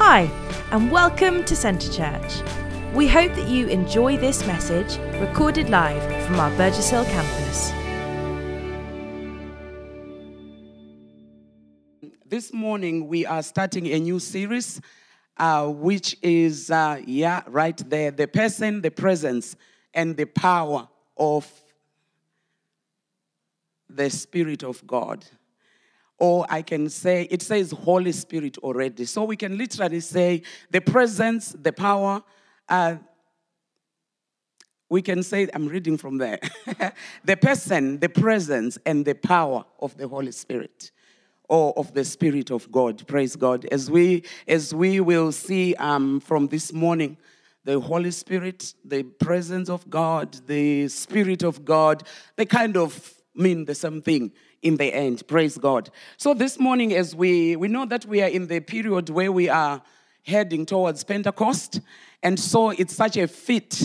Hi, and welcome to Centre Church. We hope that you enjoy this message recorded live from our Burgess Hill campus. This morning we are starting a new series, which is, right there, the person, the presence, and the power of the Spirit of God. Or I can say, it says Holy Spirit already. So we can literally say the presence, the power. We can say, I'm reading from there. The person, the presence, and the power of the Holy Spirit. Or of the Spirit of God. Praise God. As we will see from this morning, the Holy Spirit, the presence of God, the Spirit of God, they kind of mean the same thing in the end. Praise God. So this morning, as we know that we are in the period where we are heading towards Pentecost, and so it's such a fit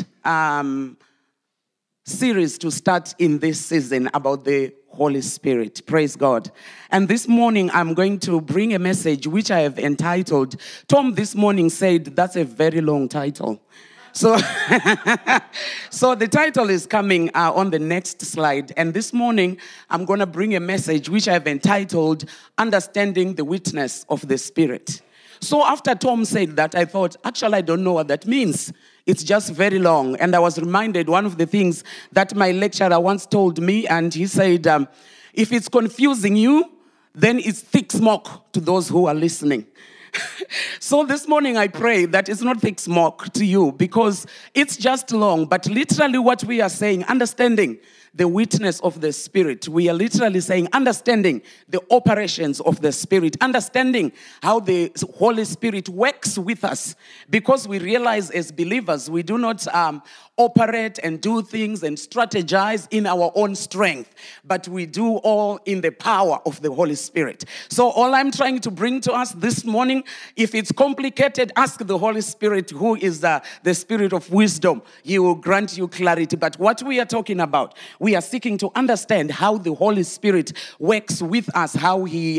series to start in this season about the Holy Spirit. Praise God. And this morning, I'm going to bring a message which I have entitled, Tom this morning said, that's a very long title. So, so the title is coming on the next slide. And this morning, I'm going to bring a message which I've entitled, Understanding the Witness of the Spirit. So after Tom said that, I thought, actually, I don't know what that means. It's just very long. And I was reminded one of the things that my lecturer once told me, and he said, if it's confusing you, then it's thick smoke to those who are listening. So this morning I pray that it's not thick smoke to you because it's just long, but literally what we are saying, understanding the witness of the Spirit. We are literally saying, understanding the operations of the Spirit, understanding how the Holy Spirit works with us, because we realize as believers, we do not operate and do things and strategize in our own strength, but we do all in the power of the Holy Spirit. So all I'm trying to bring to us this morning, if it's complicated, ask the Holy Spirit, who is the Spirit of wisdom. He will grant you clarity. But what we are talking about, we are seeking to understand how the Holy Spirit works with us, how he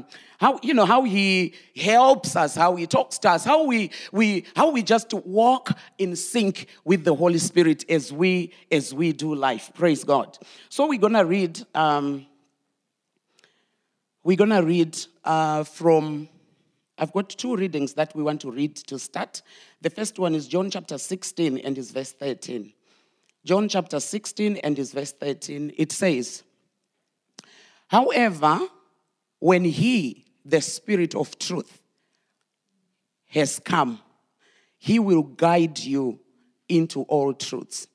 helps us, how he talks to us, how we just walk in sync with the Holy Spirit as we do life. Praise God. So we're gonna read from. I've got two readings that we want to read to start. The first one is John chapter 16 and is verse 13. John chapter 16 and is verse 13. It says, however, when he, the Spirit of truth, has come, he will guide you into all truths.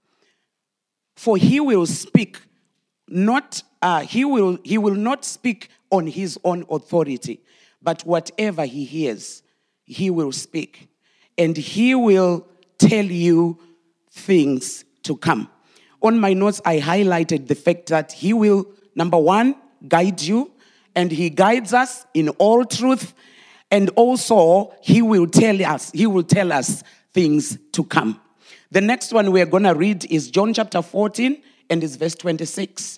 For he will speak he will not speak on his own authority, but whatever he hears, he will speak, and he will tell you things to come. On my notes, I highlighted the fact that he will, number one, guide you, and he guides us in all truth, and also he will tell us things to come. The next one we're going to read is John chapter 14 and it's verse 26.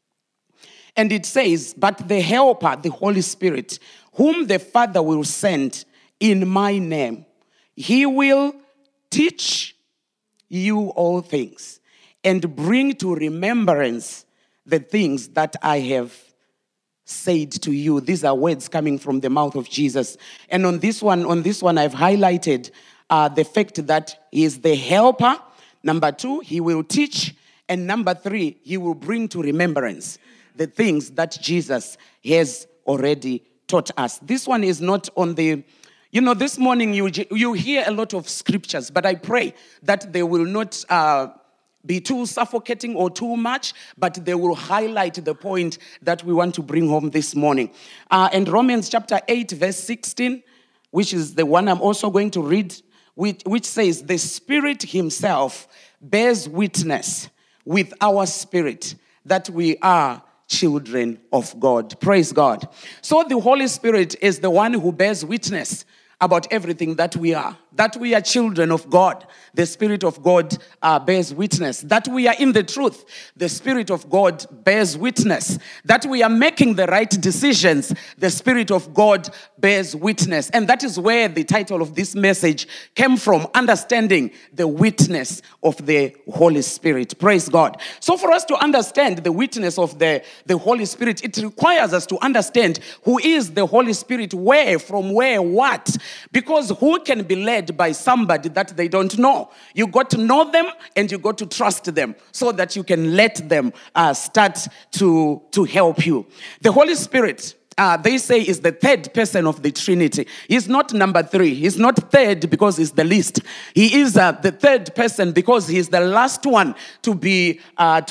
And it says, but the Helper, the Holy Spirit, whom the Father will send in my name, he will teach you all things and bring to remembrance the things that I have said to you. These are words coming from the mouth of Jesus. And on this one, I've highlighted the fact that he is the helper. Number two, he will teach. And number three, he will bring to remembrance the things that Jesus has already taught us. This one is not on the, this morning you hear a lot of scriptures, but I pray that they will not be too suffocating or too much, but they will highlight the point that we want to bring home this morning. And Romans chapter 8, verse 16, which is the one I'm also going to read, which says, the Spirit himself bears witness with our spirit that we are children of God. Praise God. So the Holy Spirit is the one who bears witness about everything that we are. that we are children of God. The Spirit of God bears witness. That we are in the truth. The Spirit of God bears witness. That we are making the right decisions. The Spirit of God bears witness. And that is where the title of this message came from, understanding the witness of the Holy Spirit. Praise God. So for us to understand the witness of the Holy Spirit, it requires us to understand who is the Holy Spirit, where, from where, what. Because who can be led by somebody that they don't know? You got to know them and you got to trust them so that you can let them start to help you. The Holy Spirit, they say, is the third person of the Trinity. He's not number 3. He's not third because he's the least. He is the third person because he's the last one to be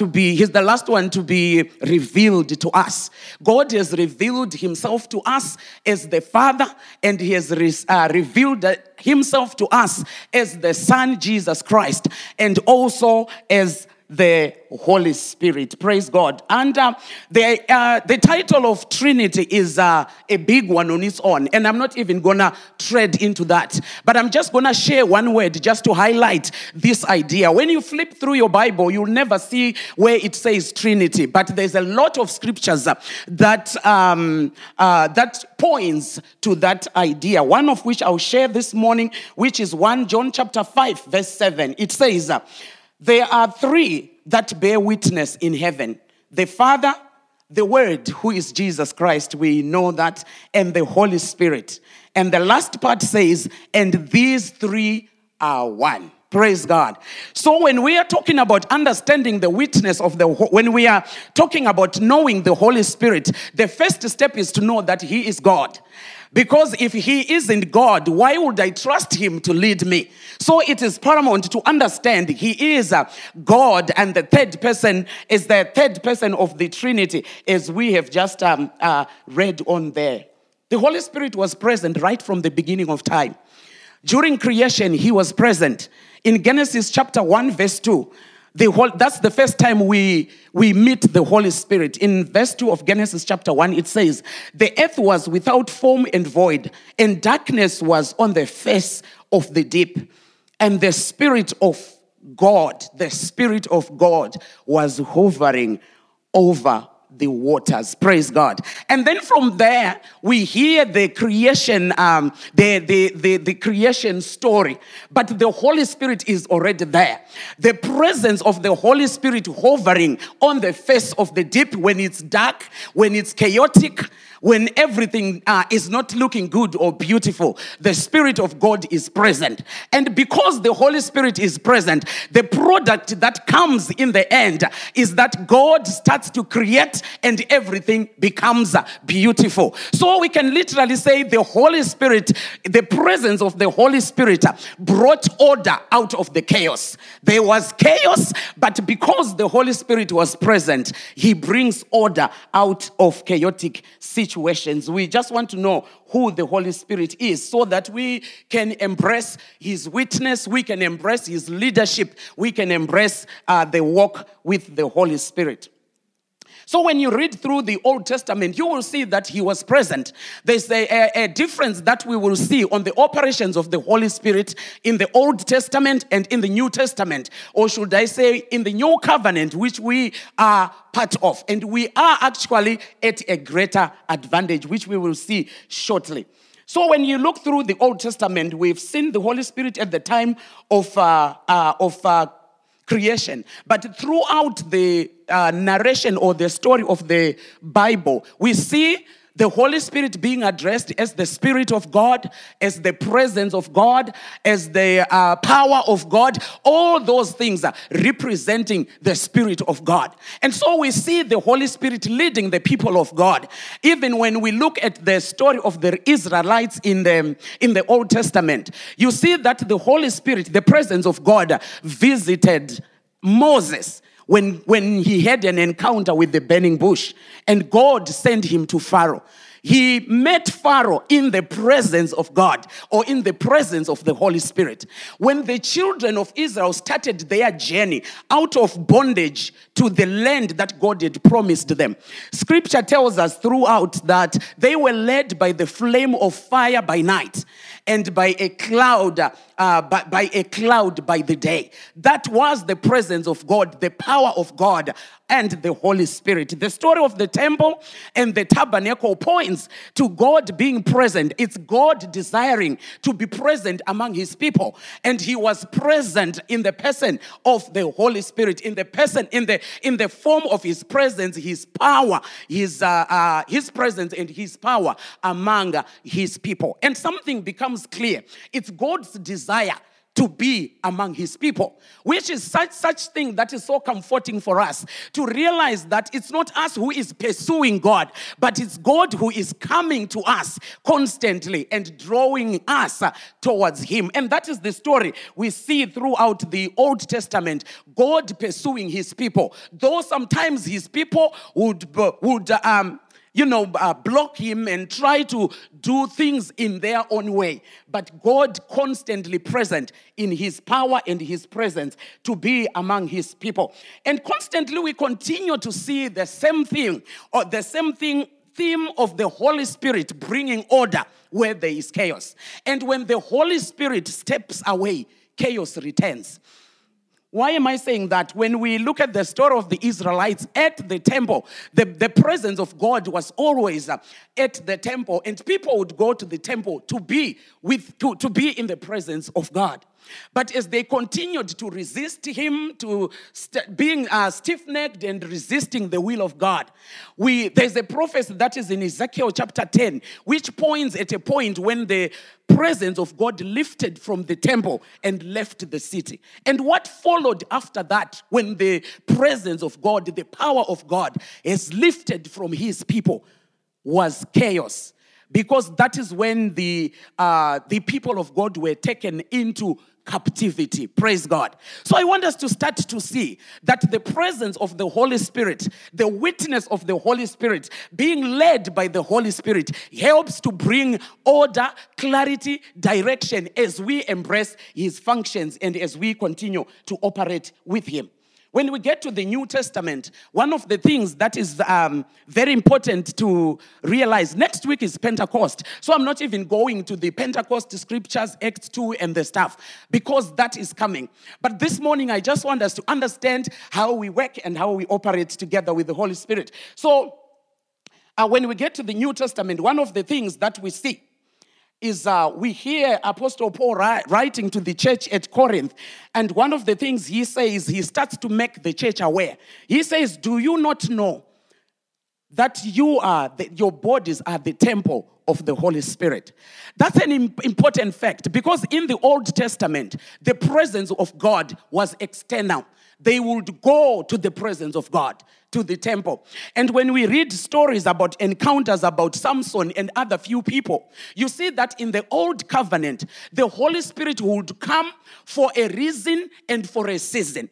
revealed to us. God has revealed himself to us as the Father, and he has revealed himself to us as the Son, Jesus Christ, and also as the Holy Spirit. Praise God. And the title of Trinity is a big one on its own. And I'm not even going to tread into that. But I'm just going to share one word just to highlight this idea. When you flip through your Bible, you'll never see where it says Trinity. But there's a lot of scriptures that points to that idea. One of which I'll share this morning, which is 1 John chapter 5, verse 7. It says, there are 3 that bear witness in heaven: the Father, the Word, who is Jesus Christ, we know that, and the Holy Spirit. And the last part says, and these 3 are one. Praise God. So when we are talking about understanding the witness of when we are talking about knowing the Holy Spirit, the first step is to know that he is God. Because if he isn't God, why would I trust him to lead me? So it is paramount to understand he is God, and the third person is the third person of the Trinity, as we have just read on there. The Holy Spirit was present right from the beginning of time. During creation, he was present. In Genesis chapter 1, verse 2, that's the first time we meet the Holy Spirit. In verse 2 of Genesis chapter 1, it says, the earth was without form and void, and darkness was on the face of the deep. And the Spirit of God was hovering over the waters. Praise God. And then from there, we hear the creation, the creation story. But the Holy Spirit is already there. The presence of the Holy Spirit hovering on the face of the deep when it's dark, when it's chaotic, when everything is not looking good or beautiful, the Spirit of God is present. And because the Holy Spirit is present, the product that comes in the end is that God starts to create and everything becomes beautiful. So we can literally say the Holy Spirit, the presence of the Holy Spirit brought order out of the chaos. There was chaos, but because the Holy Spirit was present, he brings order out of chaotic situations. We just want to know who the Holy Spirit is so that we can embrace his witness, we can embrace his leadership, we can embrace the walk with the Holy Spirit. So when you read through the Old Testament, you will see that he was present. There's a difference that we will see on the operations of the Holy Spirit in the Old Testament and in the New Testament. Or should I say in the New Covenant, which we are part of. And we are actually at a greater advantage, which we will see shortly. So when you look through the Old Testament, we've seen the Holy Spirit at the time of creation. But throughout the narration or the story of the Bible, we see the Holy Spirit being addressed as the Spirit of God, as the presence of God, as the power of God, all those things are representing the Spirit of God. And so we see the Holy Spirit leading the people of God. Even when we look at the story of the Israelites in the Old Testament, you see that the Holy Spirit, the presence of God, visited Moses when he had an encounter with the burning bush, and God sent him to Pharaoh. He met Pharaoh in the presence of God, or in the presence of the Holy Spirit. When the children of Israel started their journey out of bondage to the land that God had promised them, Scripture tells us throughout that they were led by the flame of fire by night. and by a cloud by the day. That was the presence of God, the power of God, and the Holy Spirit. The story of the temple and the tabernacle points to God being present. It's God desiring to be present among his people. And he was present in the person of the Holy Spirit, in the form of his presence, his power, his presence and his power among his people. And something becomes clear. It's God's desire to be among his people, which is such thing that is so comforting for us to realize that it's not us who is pursuing God, but it's God who is coming to us constantly and drawing us towards him. And that is the story we see throughout the Old Testament, God pursuing his people. Though sometimes his people would block him and try to do things in their own way. But God constantly present in his power and his presence to be among his people. And constantly we continue to see the same thing, or the same theme of the Holy Spirit bringing order where there is chaos. And when the Holy Spirit steps away, chaos returns. Why am I saying that? When we look at the story of the Israelites at the temple, the presence of God was always at the temple, and people would go to the temple to be in the presence of God. But as they continued to resist him, being stiff-necked and resisting the will of God, there's a prophecy that is in Ezekiel chapter 10, which points at a point when the presence of God lifted from the temple and left the city. And what followed after that, when the presence of God, the power of God is lifted from his people, was chaos. Because that is when the people of God were taken into captivity. Praise God. So I want us to start to see that the presence of the Holy Spirit, the witness of the Holy Spirit, being led by the Holy Spirit, helps to bring order, clarity, direction as we embrace his functions and as we continue to operate with him. When we get to the New Testament, one of the things that is very important to realize, next week is Pentecost. So I'm not even going to the Pentecost scriptures, Acts 2 and the stuff, because that is coming. But this morning, I just want us to understand how we work and how we operate together with the Holy Spirit. So when we get to the New Testament, one of the things that we see is we hear Apostle Paul writing to the church at Corinth. And one of the things he says, he starts to make the church aware. He says, do you not know that your bodies are the temple of the Holy Spirit? That's an important fact, because in the Old Testament, the presence of God was external. They would go to the presence of God, to the temple. And when we read stories about encounters about Samson and other few people, you see that in the Old Covenant, the Holy Spirit would come for a reason and for a season.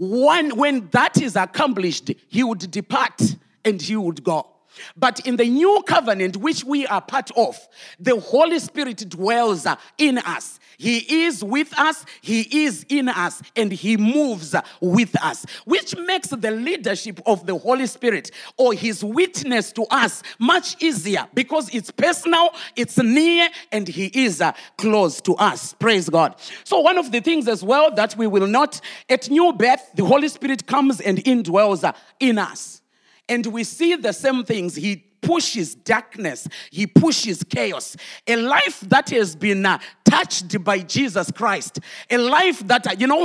When that is accomplished, he would depart and he would go. But in the new covenant, which we are part of, the Holy Spirit dwells in us. He is with us, he is in us, and he moves with us, which makes the leadership of the Holy Spirit or his witness to us much easier, because it's personal, it's near, and he is close to us. Praise God. So one of the things as well that we will note, at new birth, the Holy Spirit comes and indwells in us. And we see the same things. He pushes darkness. He pushes chaos. A life that has been touched by Jesus Christ. A life that,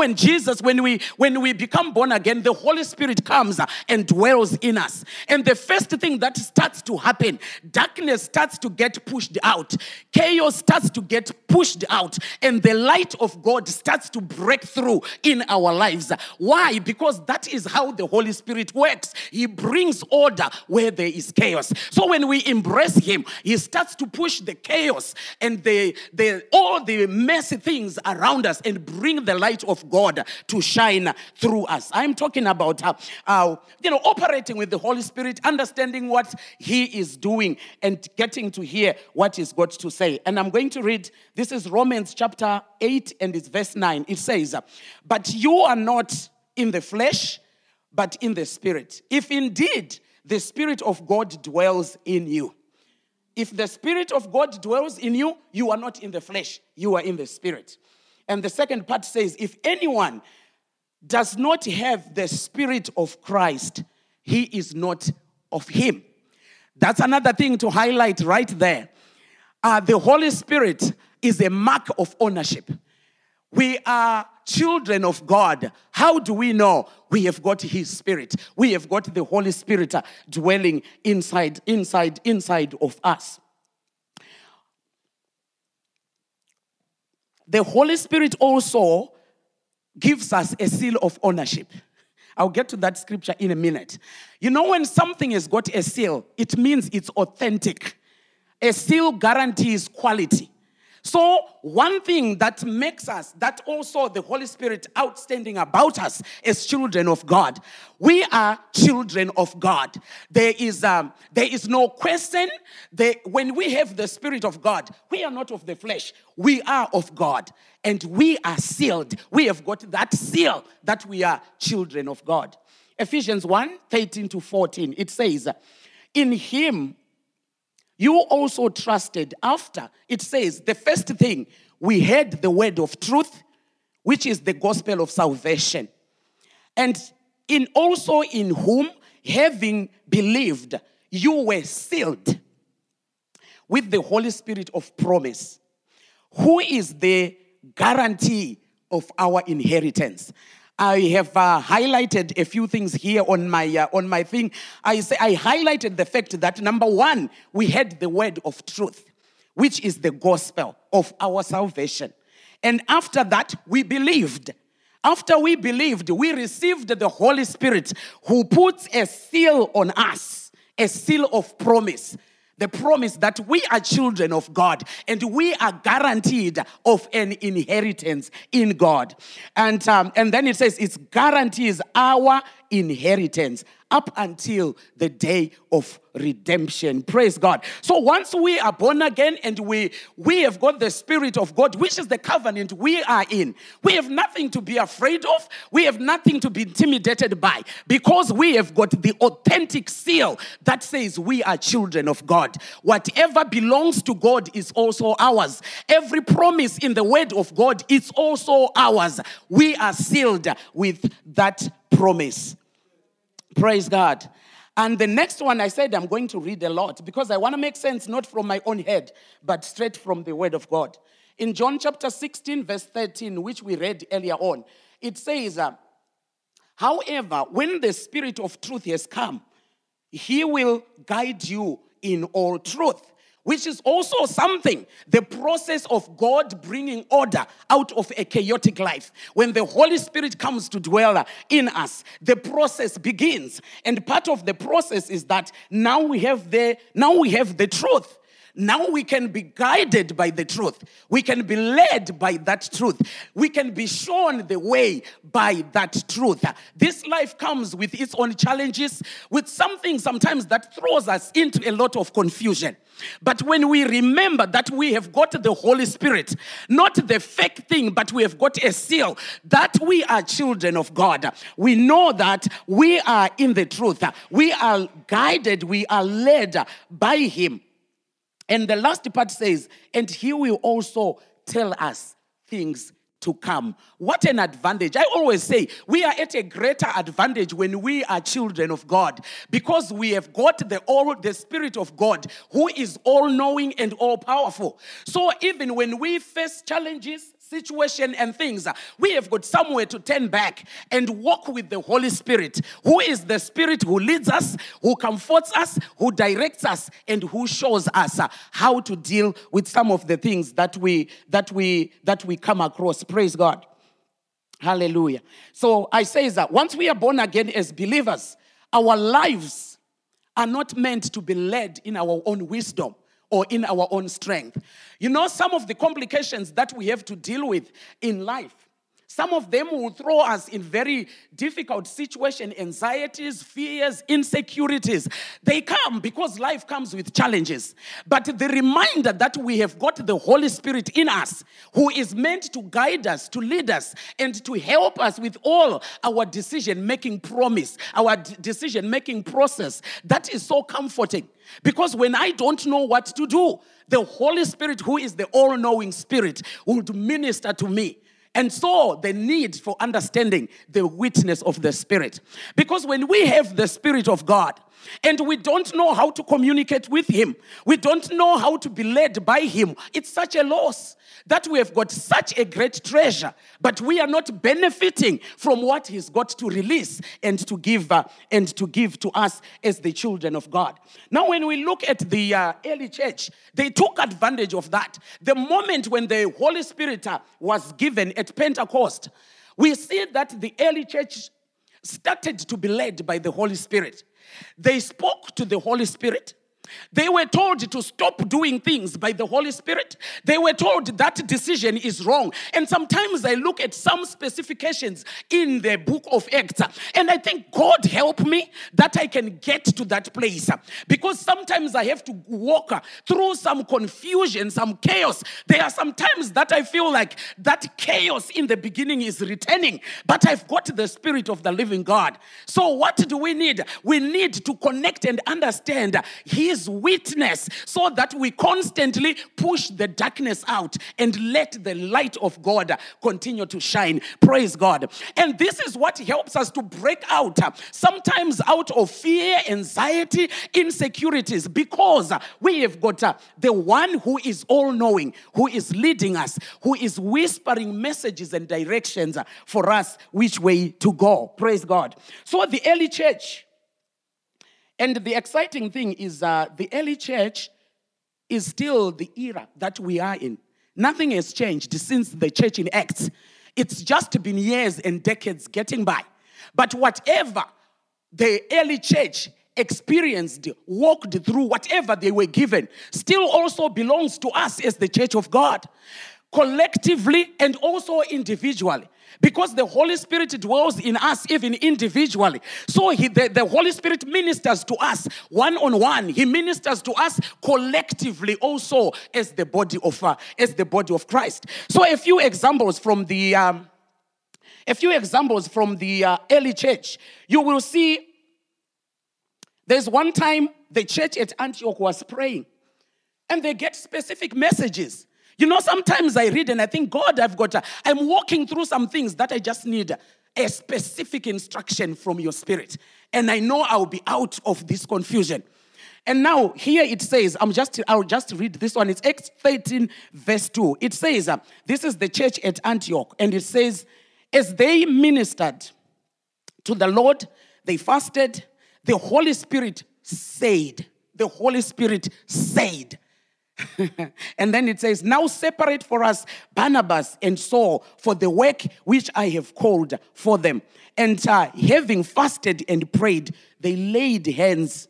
when we become born again, the Holy Spirit comes and dwells in us. And the first thing that starts to happen, darkness starts to get pushed out. Chaos starts to get pushed out. And the light of God starts to break through in our lives. Why? Because that is how the Holy Spirit works. He brings order where there is chaos. So when we embrace him, he starts to push the chaos and all the messy things around us and bring the light of God to shine through us. I'm talking about operating with the Holy Spirit, understanding what he is doing and getting to hear what he's got to say. And I'm going to read, this is Romans chapter 8 and it's verse 9. It says, but you are not in the flesh, but in the Spirit. If indeed the Spirit of God dwells in you. If the Spirit of God dwells in you, you are not in the flesh, you are in the Spirit. And the second part says, if anyone does not have the Spirit of Christ, he is not of him. That's another thing to highlight right there. The Holy Spirit is a mark of ownership. We are children of God. How do we know? We have got His Spirit. We have got the Holy Spirit dwelling inside of us. The Holy Spirit also gives us a seal of ownership. I'll get to that scripture in a minute. You know, when something has got a seal, it means it's authentic. A seal guarantees quality. So one thing that makes us, that also the Holy Spirit outstanding about us as children of God, we are children of God. There is no question. When we have the Spirit of God, we are not of the flesh. We are of God. And we are sealed. We have got that seal that we are children of God. Ephesians 1:13-14, it says, in Him you also trusted after. It says, the first thing, we heard the word of truth, which is the gospel of salvation. And also in whom, having believed, you were sealed with the Holy Spirit of promise, who is the guarantee of our inheritance. I have highlighted a few things here on my thing. I highlighted the fact that, number one, we had the word of truth, which is the gospel of our salvation. And after that, we believed. After we believed, we received the Holy Spirit, who puts a seal on us, a seal of promise. The promise that we are children of God and we are guaranteed of an inheritance in God. And then it says it guarantees our inheritance up until the day of redemption. Praise God. So once we are born again and we have got the Spirit of God, which is the covenant we are in, we have nothing to be afraid of. We have nothing to be intimidated by, because we have got the authentic seal that says we are children of God. Whatever belongs to God is also ours. Every promise in the word of God is also ours. We are sealed with that promise. Praise God. And the next one, I said I'm going to read a lot because I want to make sense not from my own head, but straight from the word of God. In John chapter 16, verse 13, which we read earlier on, it says, however, when the Spirit of truth has come, He will guide you in all truth. Which is also something, the process of God bringing order out of a chaotic life. When the Holy Spirit comes to dwell in us, the process begins. And part of the process is that now we have the truth. Now we can be guided by the truth. We can be led by that truth. We can be shown the way by that truth. This life comes with its own challenges, with something sometimes that throws us into a lot of confusion. But when we remember that we have got the Holy Spirit, not the fake thing, but we have got a seal, that we are children of God, we know that we are in the truth. We are guided, we are led by Him. And the last part says, and He will also tell us things to come. What an advantage. I always say we are at a greater advantage when we are children of God, because we have got the Spirit of God, who is all-knowing and all-powerful. So even when we face challenges, situation and things, we have got somewhere to turn back and walk with the Holy Spirit, who is the Spirit who leads us, who comforts us, who directs us, and who shows us how to deal with some of the things that we come across. Praise God. Hallelujah. So I say that once we are born again as believers, our lives are not meant to be led in our own wisdom or in our own strength. You know, some of the complications that we have to deal with in life, Some of them will throw us in very difficult situations, anxieties, fears, insecurities. They come because life comes with challenges. But the reminder that we have got the Holy Spirit in us, who is meant to guide us, to lead us, and to help us with all our decision-making promise, our decision-making process, that is so comforting. Because when I don't know what to do, the Holy Spirit, who is the all-knowing Spirit, would minister to me. And so the need for understanding the witness of the Spirit. Because when we have the Spirit of God, and we don't know how to communicate with Him, we don't know how to be led by Him, it's such a loss that we have got such a great treasure, but we are not benefiting from what He's got to release and to give to us as the children of God. Now, when we look at the early church, they took advantage of that. The moment when the Holy Spirit was given at Pentecost, we see that the early church started to be led by the Holy Spirit. They spoke to the Holy Spirit. They were told to stop doing things by the Holy Spirit. They were told that decision is wrong. And sometimes I look at some specifications in the book of Acts, and I think, God help me that I can get to that place. Because sometimes I have to walk through some confusion, some chaos. There are some times that I feel like that chaos in the beginning is returning, but I've got the Spirit of the living God. So what do we need? We need to connect and understand His witness, so that we constantly push the darkness out and let the light of God continue to shine. Praise God. And this is what helps us to break out, sometimes out of fear, anxiety, insecurities, because we have got the one who is all-knowing, who is leading us, who is whispering messages and directions for us which way to go. Praise God. So the early church, and the exciting thing is the early church is still the era that we are in. Nothing has changed since the church in Acts. It's just been years and decades getting by. But whatever the early church experienced, walked through, whatever they were given, still also belongs to us as the church of God, collectively and also individually. Because the Holy Spirit dwells in us even individually. So the Holy Spirit ministers to us one-on-one. He ministers to us collectively also as the body of Christ. So a few examples from the early church. You will see there's one time the church at Antioch was praying, and they get specific messages. You know, sometimes I read and I think, God, I'm walking through some things that I just need a specific instruction from your Spirit. And I know I'll be out of this confusion. And now here it says, I'll just read this one. It's Acts 13 verse 2. It says, this is the church at Antioch. And it says, as they ministered to the Lord, they fasted, the Holy Spirit said. The Holy Spirit said. And then it says, now separate for us Barnabas and Saul for the work which I have called for them. And having fasted and prayed, they laid hands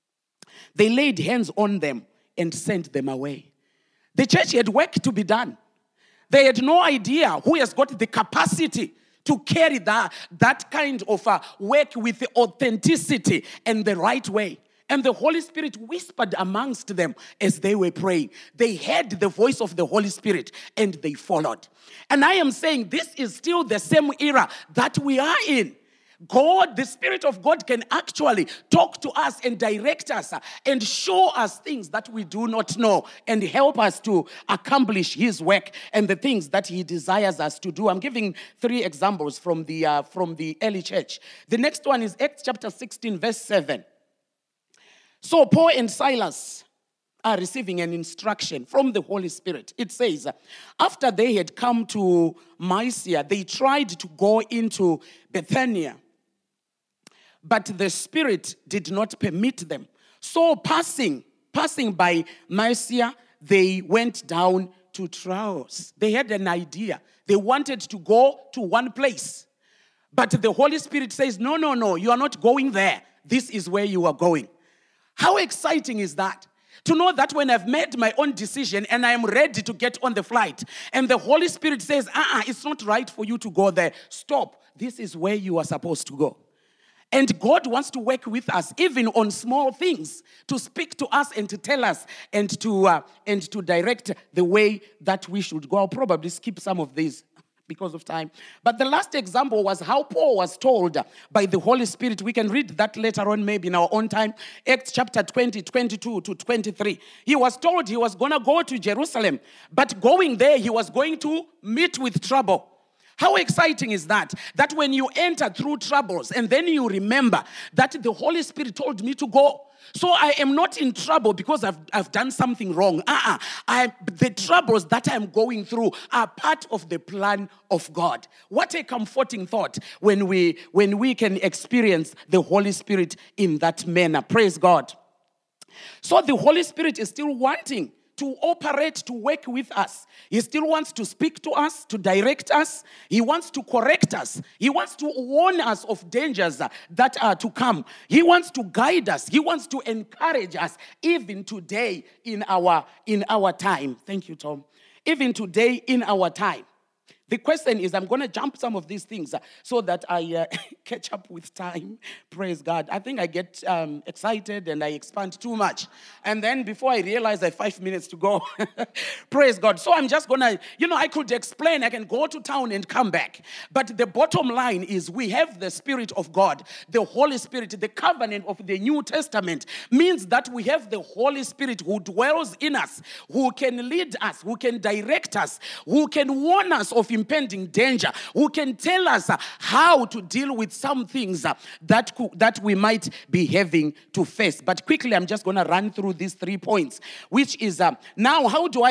on them and sent them away. The church had work to be done. They had no idea who has got the capacity to carry that kind of work with the authenticity and the right way. And the Holy Spirit whispered amongst them as they were praying. They heard the voice of the Holy Spirit and they followed. And I am saying this is still the same era that we are in. God, the Spirit of God, can actually talk to us and direct us and show us things that we do not know and help us to accomplish His work and the things that He desires us to do. I'm giving 3 examples from the early church. The next one is Acts chapter 16, verse 7. So Paul and Silas are receiving an instruction from the Holy Spirit. It says, after they had come to Mysia, they tried to go into Bithynia, but the Spirit did not permit them. So passing by Mysia, they went down to Troas. They had an idea. They wanted to go to one place. But the Holy Spirit says, no, you are not going there. This is where you are going. How exciting is that? To know that when I've made my own decision and I am ready to get on the flight, and the Holy Spirit says, it's not right for you to go there. Stop. This is where you are supposed to go. And God wants to work with us, even on small things, to speak to us and to tell us and to direct the way that we should go. I'll probably skip some of these because of time. But the last example was how Paul was told by the Holy Spirit. We can read that later on, maybe in our own time. Acts chapter 20, 22 to 23. He was told he was going to go to Jerusalem, but going there, he was going to meet with trouble. How exciting is that? That when you enter through troubles and then you remember that the Holy Spirit told me to go. So I am not in trouble because I've done something wrong. The troubles that I'm going through are part of the plan of God. What a comforting thought when we can experience the Holy Spirit in that manner. Praise God. So the Holy Spirit is still wanting to operate, to work with us. He still wants to speak to us, to direct us. He wants to correct us. He wants to warn us of dangers that are to come. He wants to guide us. He wants to encourage us, even today in our time. Thank you, Tom. Even today in our time. The question is, I'm going to jump some of these things so that I catch up with time. Praise God. I think I get excited and I expand too much. And then before I realize I have 5 minutes to go. Praise God. So I'm just going to, I could explain. I can go to town and come back. But the bottom line is we have the Spirit of God, the Holy Spirit. The covenant of the New Testament means that we have the Holy Spirit who dwells in us, who can lead us, who can direct us, who can warn us of impending danger, who can tell us how to deal with some things that we might be having to face. But quickly, I'm just going to run through these 3 points, which is now how do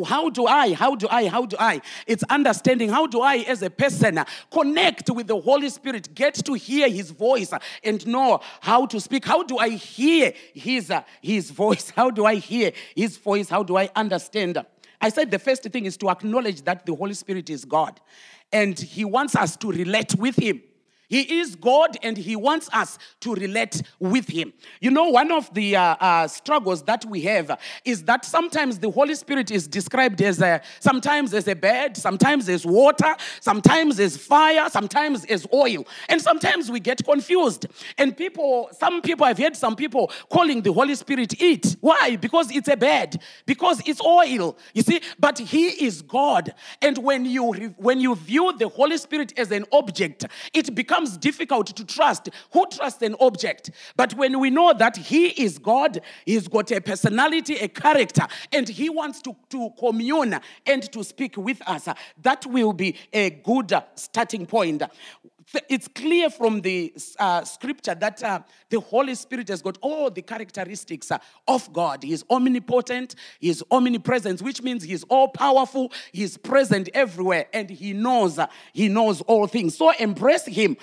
I? It's understanding how do I as a person connect with the Holy Spirit, get to hear his voice and know how to speak. How do I hear his voice? How do I hear his voice? How do I understand? I said the first thing is to acknowledge that the Holy Spirit is God and he wants us to relate with him. He is God and he wants us to relate with him. One of the struggles that we have is that sometimes the Holy Spirit is described as sometimes as a bed, sometimes as water, sometimes as fire, sometimes as oil. And sometimes we get confused. And I've heard some people calling the Holy Spirit it. Why? Because it's a bed, because it's oil, you see. But he is God. And when you view the Holy Spirit as an object, it becomes difficult to trust. Who trusts an object? But when we know that he is God, he's got a personality, a character, and he wants to commune and to speak with us, that will be a good starting point. It's clear from the scripture that the Holy Spirit has got all the characteristics of God. He is omnipotent, he is omnipresent, which means he is all-powerful, he is present everywhere, and he knows all things. So embrace him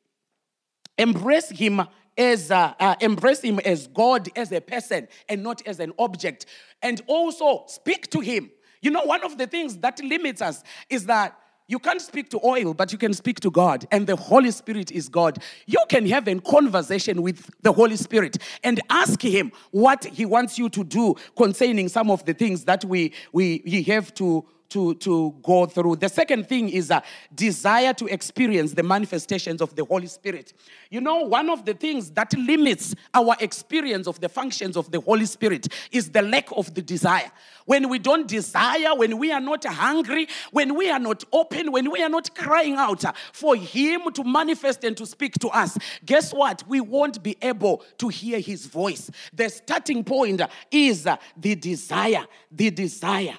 as God, as a person, and not as an object. And also speak to him. One of the things that limits us is that you can't speak to oil, but you can speak to God. And the Holy Spirit is God. You can have a conversation with the Holy Spirit and ask him what he wants you to do concerning some of the things that we have to go through. The second thing is a desire to experience the manifestations of the Holy Spirit. One of the things that limits our experience of the functions of the Holy Spirit is the lack of the desire. When we don't desire, when we are not hungry, when we are not open, when we are not crying out for him to manifest and to speak to us, guess what? We won't be able to hear his voice. The starting point is the desire. The desire.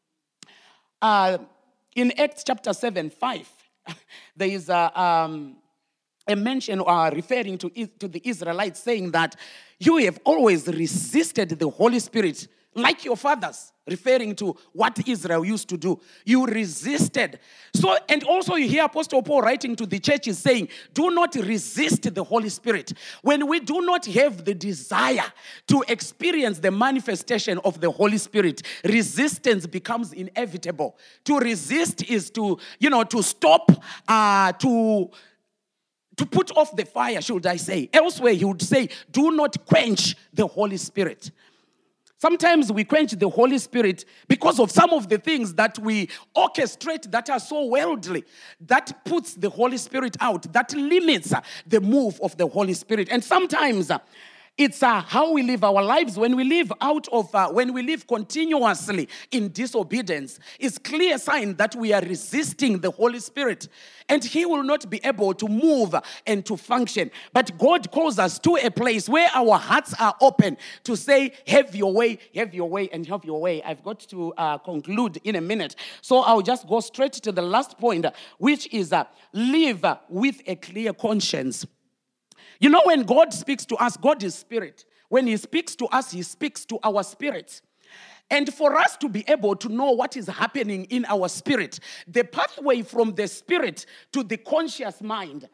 In Acts chapter 7:5, there is a mention referring to the Israelites saying that you have always resisted the Holy Spirit like your fathers, referring to what Israel used to do. You resisted. So, and also you hear Apostle Paul writing to the churches saying, do not resist the Holy Spirit. When we do not have the desire to experience the manifestation of the Holy Spirit, resistance becomes inevitable. To resist is to stop, to put off the fire, should I say. Elsewhere, he would say, do not quench the Holy Spirit. Sometimes we quench the Holy Spirit because of some of the things that we orchestrate that are so worldly, that puts the Holy Spirit out, that limits the move of the Holy Spirit. And sometimes it's how we live our lives. When we live when we live continuously in disobedience, it's clear sign that we are resisting the Holy Spirit, and He will not be able to move and to function. But God calls us to a place where our hearts are open to say, have your way, and have your way. I've got to conclude in a minute. So I'll just go straight to the last point, which is live with a clear conscience. You know, when God speaks to us, God is spirit. When He speaks to us, He speaks to our spirits. And for us to be able to know what is happening in our spirit, the pathway from the spirit to the conscious mind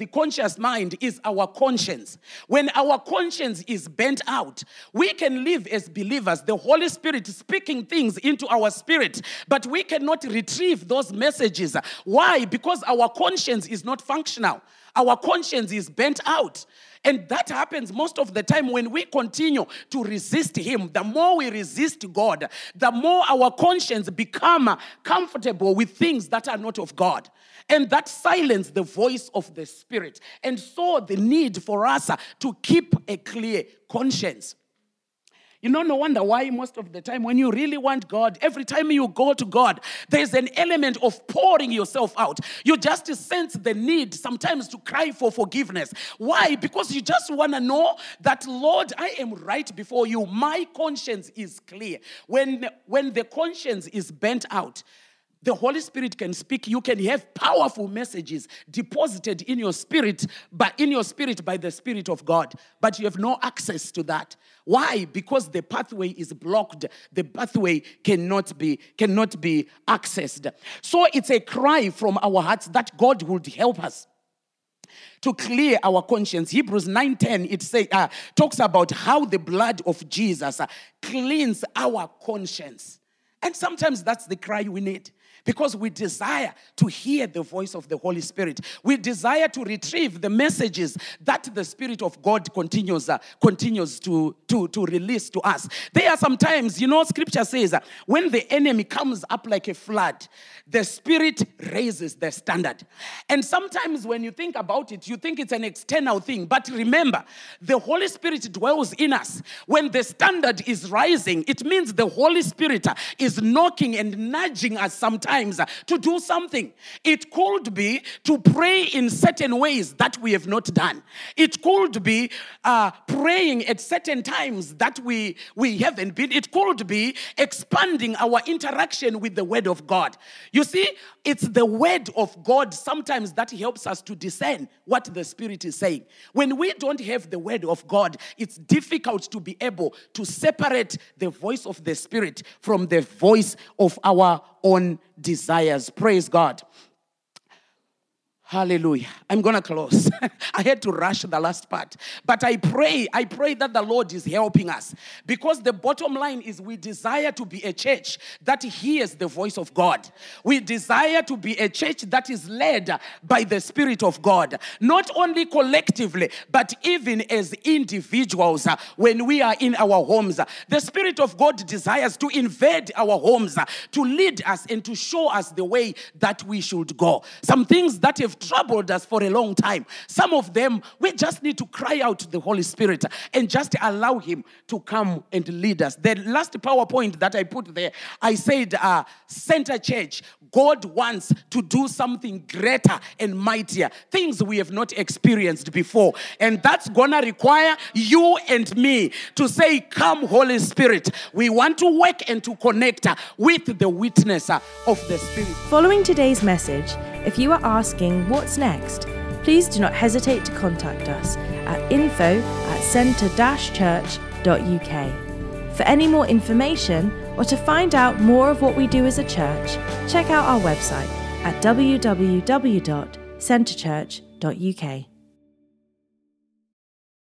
is our conscience. When our conscience is bent out, we can live as believers, the Holy Spirit speaking things into our spirit, but we cannot retrieve those messages. Why? Because our conscience is not functional. Our conscience is bent out. And that happens most of the time when we continue to resist Him. The more we resist God, the more our conscience become comfortable with things that are not of God. And that silences the voice of the Spirit. And so the need for us to keep a clear conscience. You know, no wonder why most of the time when you really want God, every time you go to God, there's an element of pouring yourself out. You just sense the need sometimes to cry for forgiveness. Why? Because you just want to know that, Lord, I am right before you. My conscience is clear. When the conscience is bent out, the Holy Spirit can speak. You can have powerful messages deposited in your spirit, by the Spirit of God. But you have no access to that. Why? Because the pathway is blocked. The pathway cannot be accessed. So it's a cry from our hearts that God would help us to clear our conscience. Hebrews 9:10, talks about how the blood of Jesus cleans our conscience. And sometimes that's the cry we need. Because we desire to hear the voice of the Holy Spirit. We desire to retrieve the messages that the Spirit of God continues to release to us. There are sometimes, Scripture says, when the enemy comes up like a flood, the Spirit raises the standard. And sometimes when you think about it, you think it's an external thing. But remember, the Holy Spirit dwells in us. When the standard is rising, it means the Holy Spirit is knocking and nudging us sometimes to do something. It could be to pray in certain ways that we have not done. It could be praying at certain times that we haven't been. It could be expanding our interaction with the Word of God. You see, it's the Word of God sometimes that helps us to discern what the Spirit is saying. When we don't have the Word of God, it's difficult to be able to separate the voice of the Spirit from the voice of our own desires. Praise God. Hallelujah. I'm going to close. I had to rush the last part. But I pray that the Lord is helping us. Because the bottom line is we desire to be a church that hears the voice of God. We desire to be a church that is led by the Spirit of God. Not only collectively, but even as individuals when we are in our homes. The Spirit of God desires to invade our homes, to lead us and to show us the way that we should go. Some things that have troubled us for a long time. Some of them, we just need to cry out to the Holy Spirit and just allow Him to come and lead us. The last PowerPoint that I put there, I said, Center Church, God wants to do something greater and mightier, things we have not experienced before. And that's going to require you and me to say, come, Holy Spirit. We want to work and to connect with the witness of the Spirit. Following today's message, if you are asking what's next, please do not hesitate to contact us at info@centre-church.uk. For any more information or to find out more of what we do as a church, check out our website at www.centrechurch.uk.